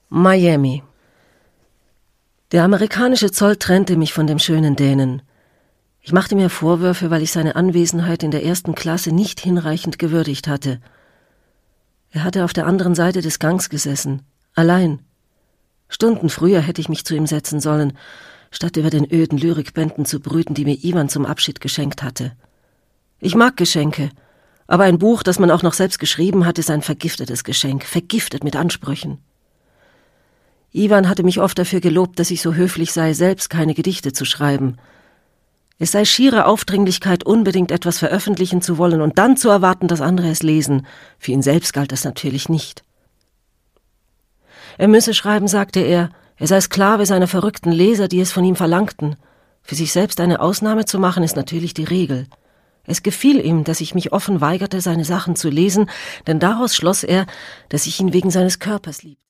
Miami. Der amerikanische Zoll trennte mich von dem schönen Dänen. Ich machte mir Vorwürfe, weil ich seine Anwesenheit in der 1. Klasse nicht hinreichend gewürdigt hatte. Er hatte auf der anderen Seite des Gangs gesessen, allein. Stunden früher hätte ich mich zu ihm setzen sollen, statt über den öden Lyrikbänden zu brüten, die mir Iwan zum Abschied geschenkt hatte. Ich mag Geschenke, aber ein Buch, das man auch noch selbst geschrieben hat, ist ein vergiftetes Geschenk, vergiftet mit Ansprüchen. Iwan hatte mich oft dafür gelobt, dass ich so höflich sei, selbst keine Gedichte zu schreiben. Es sei schiere Aufdringlichkeit, unbedingt etwas veröffentlichen zu wollen und dann zu erwarten, dass andere es lesen. Für ihn selbst galt das natürlich nicht. Er müsse schreiben, sagte er sei Sklave seiner verrückten Leser, die es von ihm verlangten. Für sich selbst eine Ausnahme zu machen, ist natürlich die Regel. Es gefiel ihm, dass ich mich offen weigerte, seine Sachen zu lesen, denn daraus schloss er, dass ich ihn wegen seines Körpers liebte.